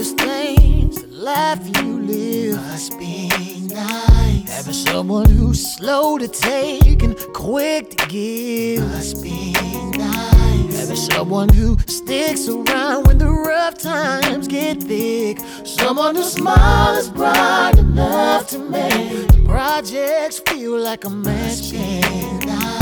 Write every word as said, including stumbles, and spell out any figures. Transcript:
those things, the life you live Must be nice. Having someone who's slow to take and quick to give. Must be nice. Having someone who sticks around when the rough times get thick. Someone whose smile is bright enough to make the projects feel like a match. Must be nice.